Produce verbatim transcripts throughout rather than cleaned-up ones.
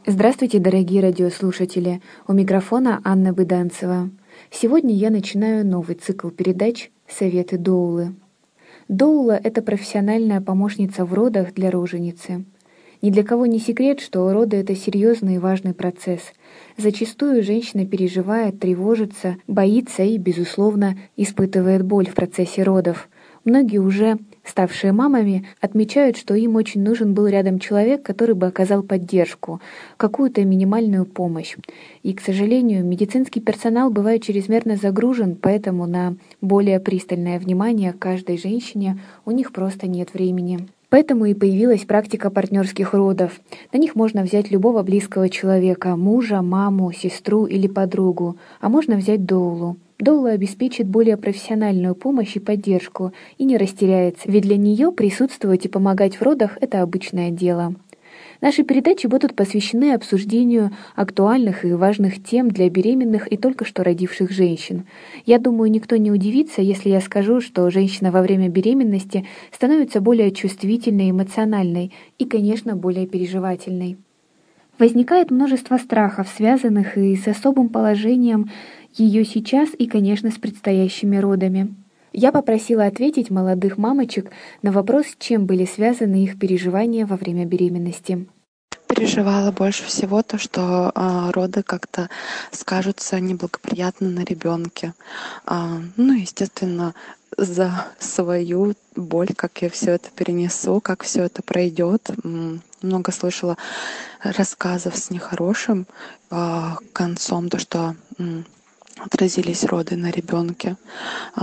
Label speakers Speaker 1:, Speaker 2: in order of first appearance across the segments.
Speaker 1: Здравствуйте, дорогие радиослушатели! У микрофона Анна Быданцева. Сегодня я начинаю новый цикл передач «Советы доулы». Доула — это профессиональная помощница в родах для роженицы. Ни для кого не секрет, что роды — это серьезный и важный процесс. Зачастую женщина переживает, тревожится, боится и, безусловно, испытывает боль в процессе родов. Многие уже, ставшие мамами, отмечают, что им очень нужен был рядом человек, который бы оказал поддержку, какую-то минимальную помощь. И, к сожалению, медицинский персонал бывает чрезмерно загружен, поэтому на более пристальное внимание к каждой женщине у них просто нет времени. Поэтому и появилась практика партнерских родов. На них можно взять любого близкого человека — мужа, маму, сестру или подругу, а можно взять доулу. Доула обеспечит более профессиональную помощь и поддержку и не растеряется, ведь для нее присутствовать и помогать в родах — это обычное дело. Наши передачи будут посвящены обсуждению актуальных и важных тем для беременных и только что родивших женщин. Я думаю, никто не удивится, если я скажу, что женщина во время беременности становится более чувствительной, эмоциональной и, конечно, более переживательной. Возникает множество страхов, связанных и с особым положением ее сейчас и, конечно, с предстоящими родами. Я попросила ответить молодых мамочек на вопрос, чем были связаны их переживания во время беременности.
Speaker 2: Переживала больше всего то, что э, роды как-то скажутся неблагоприятно на ребенке. А, ну, естественно, за свою боль, как я все это перенесу, как все это пройдет. Много слышала рассказов с нехорошим э, концом, то, что э, отразились роды на ребенке э,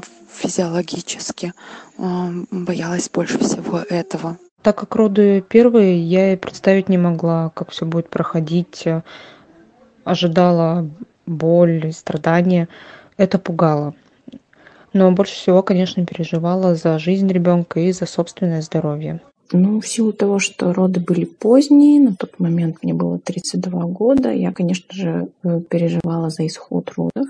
Speaker 2: физиологически. Э, боялась больше всего этого.
Speaker 3: Так как роды первые, я и представить не могла, как все будет проходить. Ожидала боль, страдания. Это пугало. Но больше всего, конечно, переживала за жизнь ребенка и за собственное здоровье.
Speaker 4: Ну, в силу того, что роды были поздние, на тот момент мне было тридцать два года, я, конечно же, переживала за исход родов.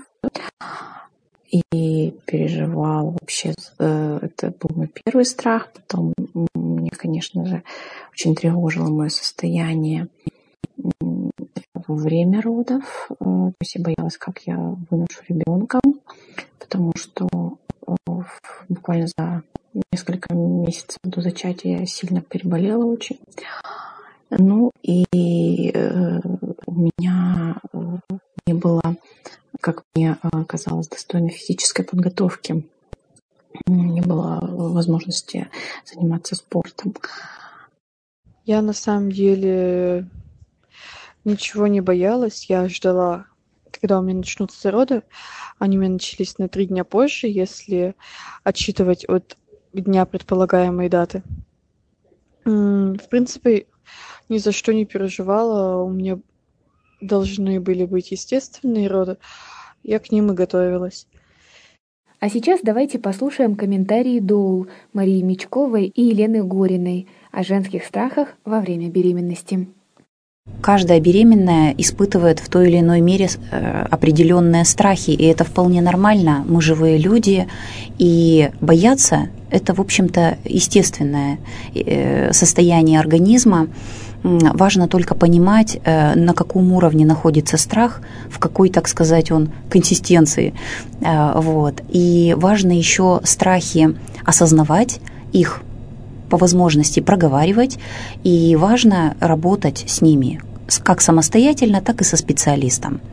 Speaker 4: И переживала вообще, это был мой первый страх. Потом мне, конечно же, очень тревожило мое состояние во время родов. То есть я боялась, как я выношу ребенка, потому что буквально за несколько месяцев до зачатия я сильно переболела очень. Ну и у меня не было, как мне казалось, достойной физической подготовки. Не было возможности заниматься спортом.
Speaker 5: Я на самом деле ничего не боялась. Я ждала, когда у меня начнутся роды. Они у меня начались на три дня позже, если отсчитывать от дня предполагаемой даты. В принципе, ни за что не переживала. У меня должны были быть естественные роды. Я к ним и готовилась.
Speaker 1: А сейчас давайте послушаем комментарии доул Марии Мечковой и Елены Гориной о женских страхах во время беременности.
Speaker 6: Каждая беременная испытывает в той или иной мере определенные страхи, и это вполне нормально. Мы живые люди, и бояться – это, в общем-то, естественное состояние организма. Важно только понимать, на каком уровне находится страх, в какой, так сказать, он консистенции. Вот. И важно еще страхи осознавать, их по возможности проговаривать, и важно работать с ними как самостоятельно, так и со специалистом.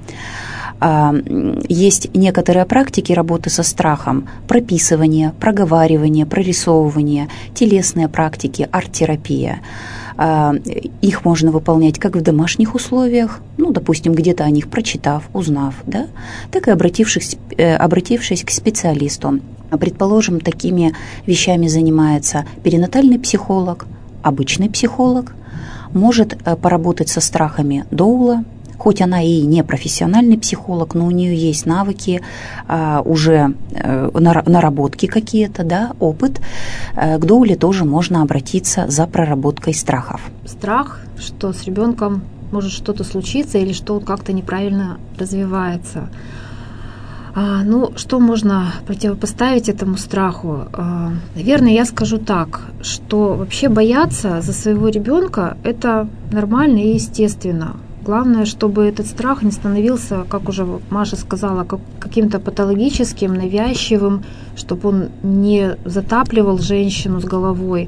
Speaker 6: Есть некоторые практики работы со страхом: прописывание, проговаривание, прорисовывание, телесные практики, арт-терапия. Их можно выполнять как в домашних условиях, ну, допустим, где-то о них прочитав, узнав, да, так и обратившись, обратившись к специалисту. Предположим, такими вещами занимается перинатальный психолог, обычный психолог, может поработать со страхами доула, хоть она и не профессиональный психолог, но у нее есть навыки, уже наработки какие-то, да, опыт. К доуле тоже можно обратиться за проработкой страхов.
Speaker 7: Страх, что с ребенком может что-то случиться или что он как-то неправильно развивается. А, ну, что можно противопоставить этому страху? А, наверное, я скажу так, что вообще бояться за своего ребенка – это нормально и естественно. Главное, чтобы этот страх не становился, как уже Маша сказала, как, каким-то патологическим, навязчивым, чтобы он не затапливал женщину с головой.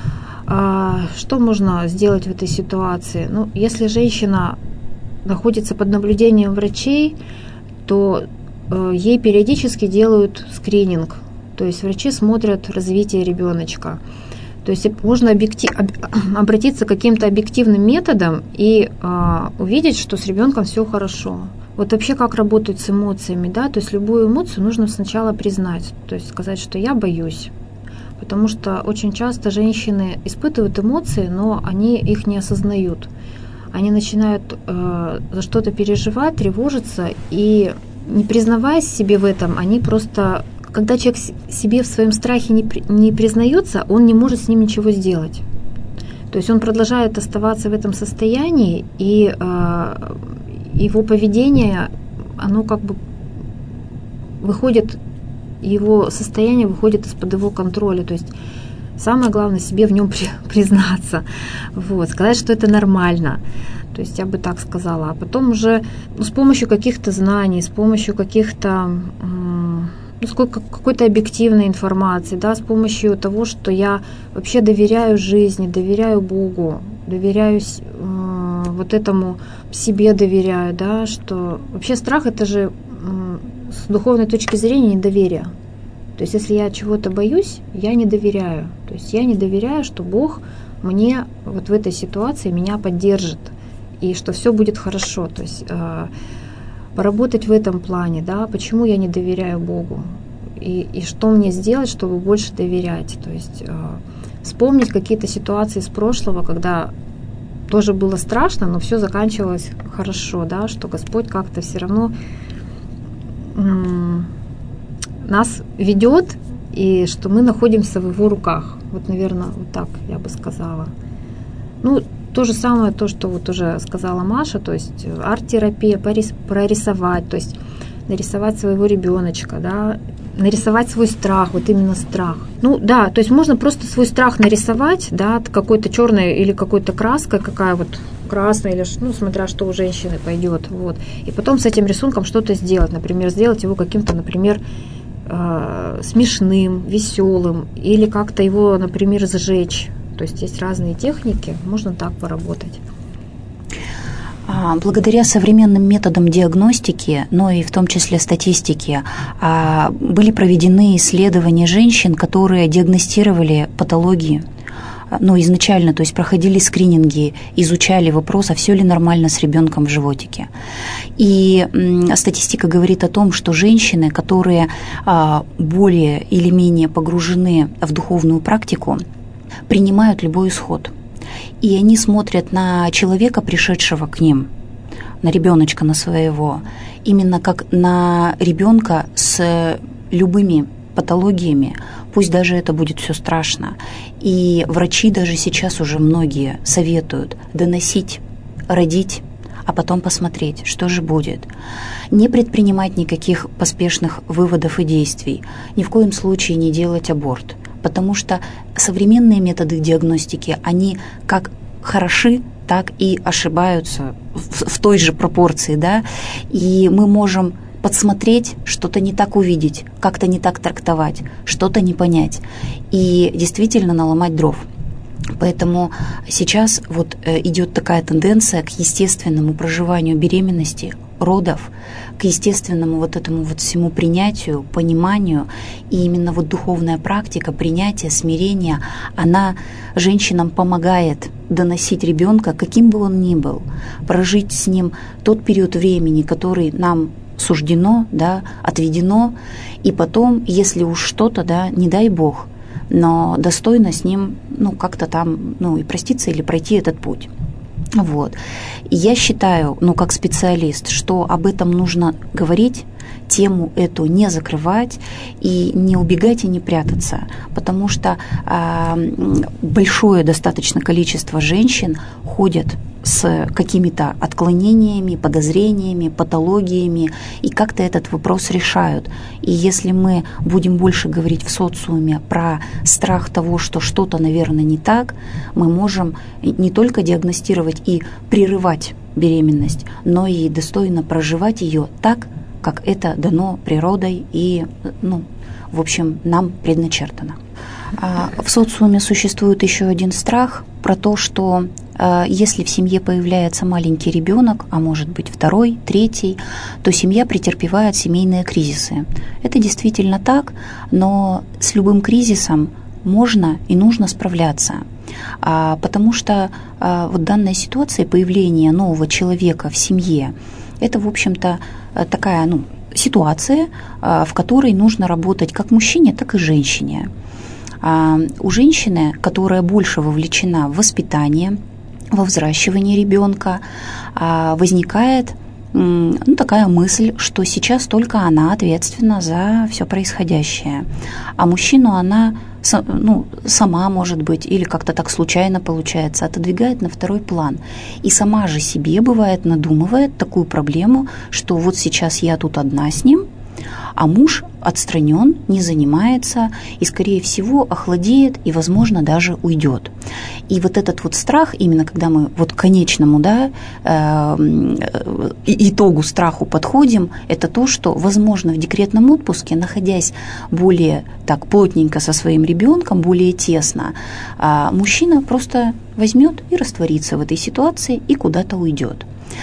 Speaker 7: А, что можно сделать в этой ситуации? Ну, если женщина находится под наблюдением врачей, то ей периодически делают скрининг, то есть врачи смотрят развитие ребеночка. То есть можно объектив, обратиться к каким-то объективным методам и а, увидеть, что с ребенком все хорошо. Вот вообще как работать с эмоциями, да, то есть любую эмоцию нужно сначала признать, то есть сказать, что я боюсь. Потому что очень часто женщины испытывают эмоции, но они их не осознают. Они начинают э, за что-то переживать, тревожиться, и не признаваясь себе в этом, они просто, когда человек себе в своем страхе не, не признается, он не может с ним ничего сделать. То есть он продолжает оставаться в этом состоянии, и э, его поведение, оно как бы выходит, его состояние выходит из-под его контроля. То есть самое главное себе в нем при, признаться, вот, сказать, что это нормально. То есть я бы так сказала. А потом уже ну, с помощью каких-то знаний, с помощью каких-то ну, какой-то объективной информации, да, с помощью того, что я вообще доверяю жизни, доверяю Богу, доверяю э, вот этому себе доверяю, да, что вообще страх это же э, с духовной точки зрения недоверие. То есть если я чего-то боюсь, я не доверяю. То есть я не доверяю, что Бог мне вот в этой ситуации меня поддержит. И что все будет хорошо, то есть э, поработать в этом плане, да, почему я не доверяю Богу, и, и что мне сделать, чтобы больше доверять, то есть э, вспомнить какие-то ситуации из прошлого, когда тоже было страшно, но все заканчивалось хорошо, да, что Господь как-то все равно м- нас ведет, и что мы находимся в Его руках, вот, наверное, вот так я бы сказала. Ну, то же самое, то, что вот уже сказала Маша, то есть арт-терапия, прорисовать, то есть нарисовать своего ребеночка, да, нарисовать свой страх, вот именно страх. Ну да, то есть можно просто свой страх нарисовать, да, какой-то черной или какой-то краской, какая вот красная, или, ну, смотря что у женщины пойдет, вот. И потом с этим рисунком что-то сделать, например, сделать его каким-то, например, э, смешным, веселым, или как-то его, например, сжечь. То есть есть разные техники, можно так поработать.
Speaker 6: Благодаря современным методам диагностики, но и в том числе статистики, были проведены исследования женщин, которые диагностировали патологии, ну, изначально, то есть проходили скрининги, изучали вопрос, а все ли нормально с ребенком в животике. И статистика говорит о том, что женщины, которые более или менее погружены в духовную практику, принимают любой исход. И они смотрят на человека, пришедшего к ним, на ребеночка, на своего, именно как на ребенка с любыми патологиями, пусть даже это будет все страшно. И врачи даже сейчас уже многие советуют доносить, родить, а потом посмотреть, что же будет. Не предпринимать никаких поспешных выводов и действий, ни в коем случае не делать аборт. Потому что современные методы диагностики, они как хороши, так и ошибаются в, в той же пропорции, да, и мы можем подсмотреть, что-то не так увидеть, как-то не так трактовать, что-то не понять и действительно наломать дров. Поэтому сейчас вот идет такая тенденция к естественному проживанию беременности, родов, к естественному вот этому вот всему принятию, пониманию. И именно вот духовная практика принятия, смирения, она женщинам помогает доносить ребенка, каким бы он ни был, прожить с ним тот период времени, который нам суждено, да, отведено, и потом, если уж что-то, да, не дай Бог, но достойно с ним, ну, как-то там, ну, и проститься или пройти этот путь. Вот. И я считаю, ну, как специалист, что об этом нужно говорить, тему эту не закрывать и не убегать и не прятаться, потому что э, большое достаточно количество женщин ходят с какими-то отклонениями, подозрениями, патологиями, и как-то этот вопрос решают. И если мы будем больше говорить в социуме про страх того, что что-то, наверное, не так, мы можем не только диагностировать и прерывать беременность, но и достойно проживать ее так, как это дано природой и, ну, в общем, нам предначертано. В социуме существует еще один страх про то, что если в семье появляется маленький ребенок, а может быть второй, третий, то семья претерпевает семейные кризисы. Это действительно так, но с любым кризисом можно и нужно справляться, потому что вот данная ситуация появления нового человека в семье, это, в общем-то, такая, ну, ситуация, в которой нужно работать как мужчине, так и женщине. У женщины, которая больше вовлечена в воспитание, во взращивание ребенка, возникает, ну, такая мысль, что сейчас только она ответственна за все происходящее, а мужчину она, ну, сама, может быть, или как-то так случайно получается, отодвигает на второй план. И сама же себе, бывает, надумывает такую проблему, что вот сейчас я тут одна с ним, а муж отстранен, не занимается и, скорее всего, охладеет и, возможно, даже уйдет. И вот этот вот страх, именно когда мы вот к конечному, да, э, итогу страху подходим, это то, что, возможно, в декретном отпуске, находясь более так плотненько со своим ребенком, более тесно, э, мужчина просто возьмет и растворится в этой ситуации и куда-то уйдет.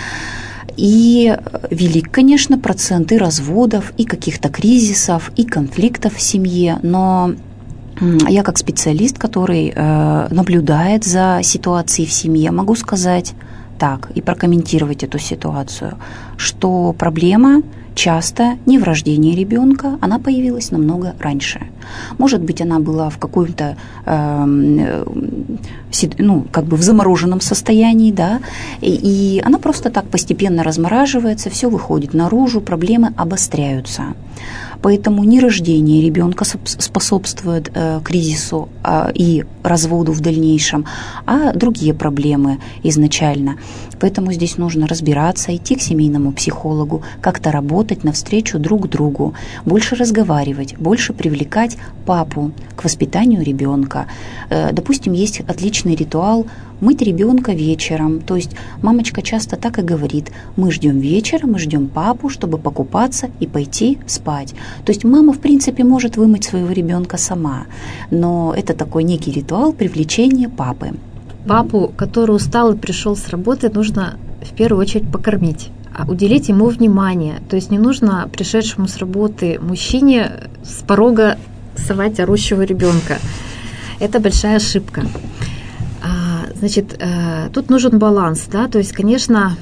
Speaker 6: И велик, конечно, процент и разводов, и каких-то кризисов, и конфликтов в семье, но я как специалист, который э, наблюдает за ситуацией в семье, могу сказать так и прокомментировать эту ситуацию, что проблема часто не в рождении ребенка, она появилась намного раньше. Может быть, она была в каком-то, э, ну, как бы в замороженном состоянии, да, и, и она просто так постепенно размораживается, все выходит наружу, проблемы обостряются. Поэтому не рождение ребенка способствует э, кризису э, и разводу в дальнейшем, а другие проблемы изначально. Поэтому здесь нужно разбираться, идти к семейному психологу, как-то работать навстречу друг другу, больше разговаривать, больше привлекать папу к воспитанию ребенка. Э, допустим, есть отличный ритуал мыть ребенка вечером. То есть мамочка часто так и говорит: мы ждем вечера, мы ждем папу, чтобы покупаться и пойти спать. То есть мама, в принципе, может вымыть своего ребенка сама, но это такой некий ритуал привлечения папы.
Speaker 7: Папу, который устал и пришел с работы, нужно в первую очередь покормить, уделить ему внимание. То есть не нужно пришедшему с работы мужчине с порога совать орущего ребенка. Это большая ошибка. Значит, тут нужен баланс, да, то есть, конечно,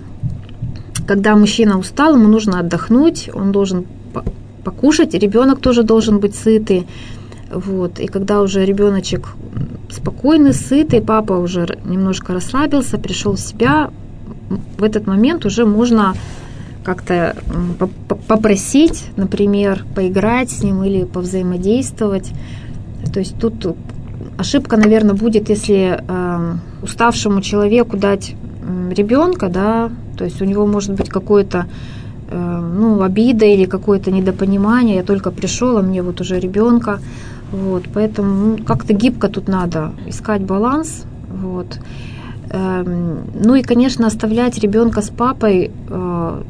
Speaker 7: когда мужчина устал, ему нужно отдохнуть, он должен покушать, ребенок тоже должен быть сытый, вот, и когда уже ребеночек спокойный, сытый, папа уже немножко расслабился, пришел в себя, в этот момент уже можно как-то попросить, например, поиграть с ним или повзаимодействовать, то есть тут ошибка, наверное, будет, если э, уставшему человеку дать э, ребенка, да, то есть у него может быть какое-то, э, ну, обида или какое-то недопонимание. Я только пришел, а мне вот уже ребенка, вот, поэтому, ну, как-то гибко тут надо искать баланс, вот. Э, ну и, конечно, оставлять ребенка с папой э,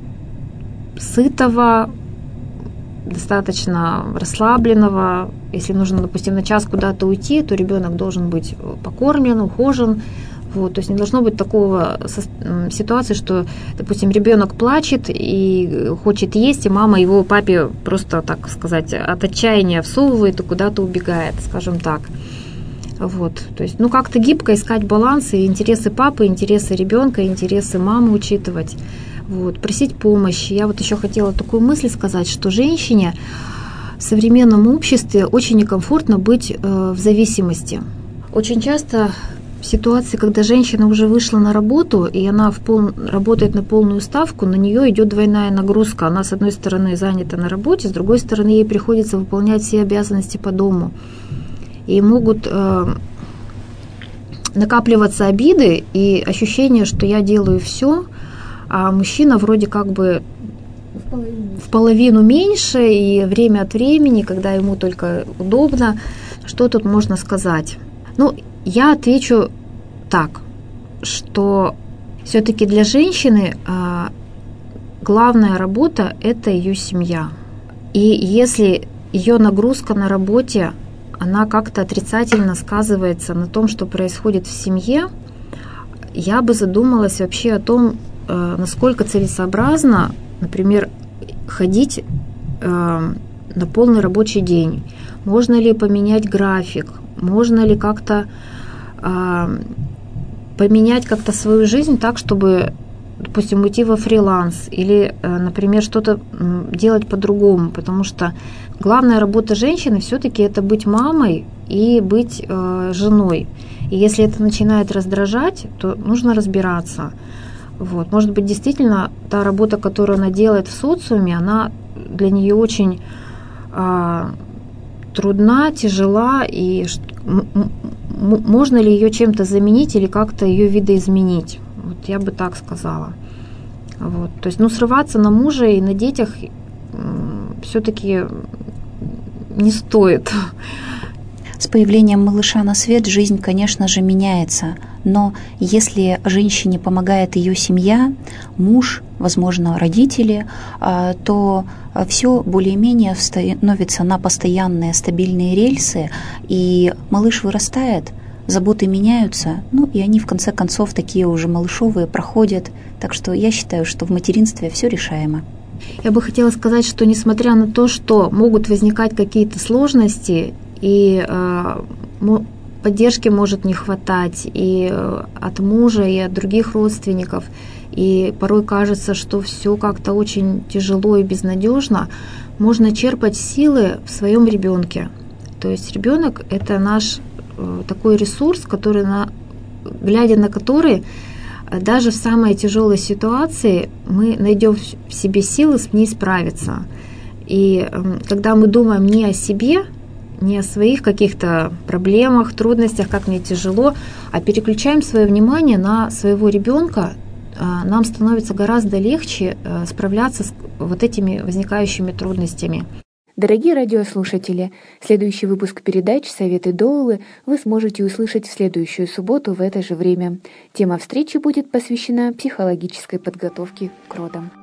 Speaker 7: сытого, достаточно расслабленного. Если нужно, допустим, на час куда-то уйти, то ребенок должен быть покормлен, ухожен. Вот, то есть не должно быть такого ситуации, что, допустим, ребенок плачет и хочет есть, и мама его папе просто, так сказать, от отчаяния всовывает и куда-то убегает, скажем так. Вот, то есть, ну, как-то гибко искать баланс и интересы папы, интересы ребенка, интересы мамы учитывать. Вот, просить помощи. Я вот еще хотела такую мысль сказать, что женщине в современном обществе очень некомфортно быть э, в зависимости. Очень часто в ситуации, когда женщина уже вышла на работу, и она в пол... работает на полную ставку, на нее идет двойная нагрузка. Она, с одной стороны, занята на работе, с другой стороны, ей приходится выполнять все обязанности по дому. И могут э, накапливаться обиды и ощущение, что я делаю все, а мужчина вроде как бы в половину. в половину меньше, и время от времени, когда ему только удобно, что тут можно сказать? Ну, я отвечу так, что все-таки для женщины а, главная работа – это ее семья. И если ее нагрузка на работе, она как-то отрицательно сказывается на том, что происходит в семье, я бы задумалась вообще о том, а, насколько целесообразно, например, ходить а, на полный рабочий день. Можно ли поменять график? Можно ли как-то а, поменять как-то свою жизнь так, чтобы, допустим, уйти во фриланс или, например, что-то делать по-другому, потому что главная работа женщины все-таки это быть мамой и быть э, женой. И если это начинает раздражать, то нужно разбираться. Вот. Может быть, действительно, та работа, которую она делает в социуме, она для нее очень э, трудна, тяжела, и можно ли ее чем-то заменить или как-то ее видоизменить? Вот я бы так сказала. Вот. То есть, ну, срываться на мужа и на детях все-таки не стоит.
Speaker 6: С появлением малыша на свет жизнь, конечно же, меняется. Но если женщине помогает ее семья, муж, возможно, родители, то все более-менее становится на постоянные стабильные рельсы, и малыш вырастает, заботы меняются, ну и они в конце концов такие уже малышовые проходят. Так что я считаю, что в материнстве все решаемо.
Speaker 7: Я бы хотела сказать, что несмотря на то, что могут возникать какие-то сложности, и э, поддержки может не хватать и от мужа, и от других родственников, и порой кажется, что все как-то очень тяжело и безнадежно, можно черпать силы в своем ребенке. То есть ребенок – это наш э, такой ресурс, который на, глядя на который, даже в самой тяжелой ситуации мы найдем в себе силы с ней справиться. И э, когда мы думаем не о себе, не о своих каких-то проблемах, трудностях, как мне тяжело, а переключаем свое внимание на своего ребенка, нам становится гораздо легче справляться с вот этими возникающими трудностями.
Speaker 1: Дорогие радиослушатели, следующий выпуск передач «Советы Доулы» вы сможете услышать в следующую субботу в это же время. Тема встречи будет посвящена психологической подготовке к родам.